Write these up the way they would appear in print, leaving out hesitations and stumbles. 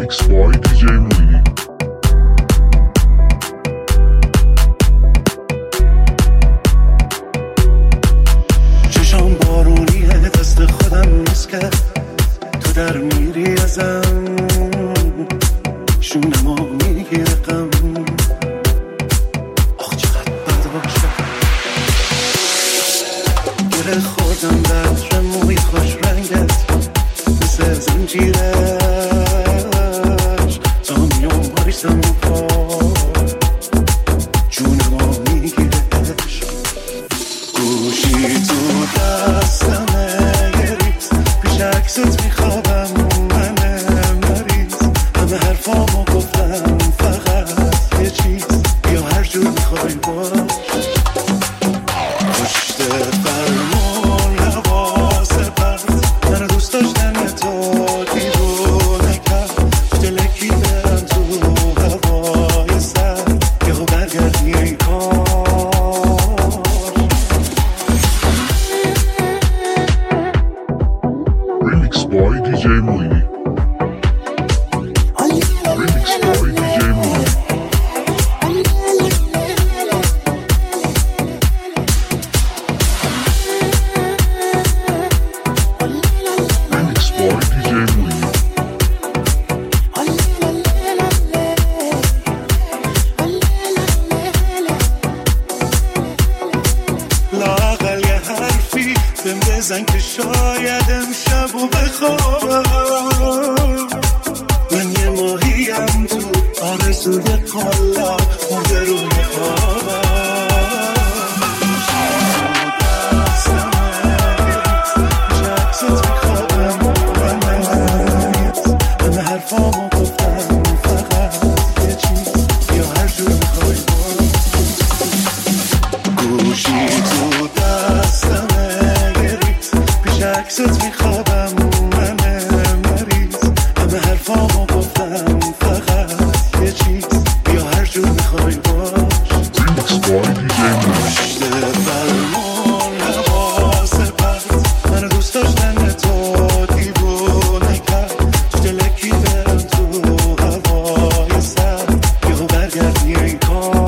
Remix by DJ Moini. چشام بارونیه دست خودم نیست که تو در میری ازم شونمو میگیره غم آخ چقدر بد باشه گره خوردم در موی خوش رنگت مثل زنجیرش تا میام باریسم پار جونمو میگیرش گوشی تو دستمه یه ریز پیش عکست میخوابم من مریض همه حرفامو گفتم فقط یه چیز بیا هر جور میخوای باش پشت فرمون حواس پرت منو دوست داشتن تو دیوونه کرد دلکی برم تو هوای سر یهو برگردی ای کار Remix by DJ Moini. Remix by DJ Moini. Remix by DJ Moini. لااقل یه حرفی بهم بزن که شاید امشب و بخوابم من یه ماهیم تو آرزوی قالا مرده روی خوابم عکست میخوابم همه حرفامو گفتم فقط یه چیز یا هر جور میخوای گوشی تو دستمه یه ریز پیش عکست میخوابم من مریض همه حرفامو گفتم فقط یه چیز بیا هر جور میخوای باش Remix by DJ Moini. پشت فرمون حواس پرت منو دوست داشتن تو دیوونه کرد تو دلکی برم تو هوای سر یهو برگردی ای کار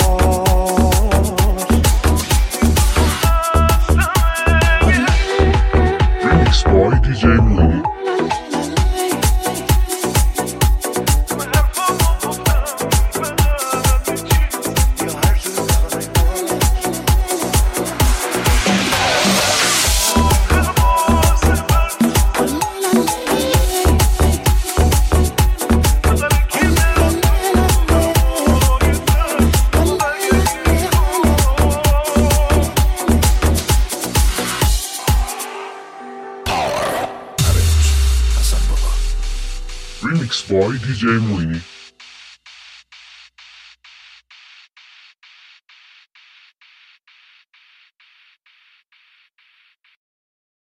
Remix by DJ Moini. Remix by DJ Moini.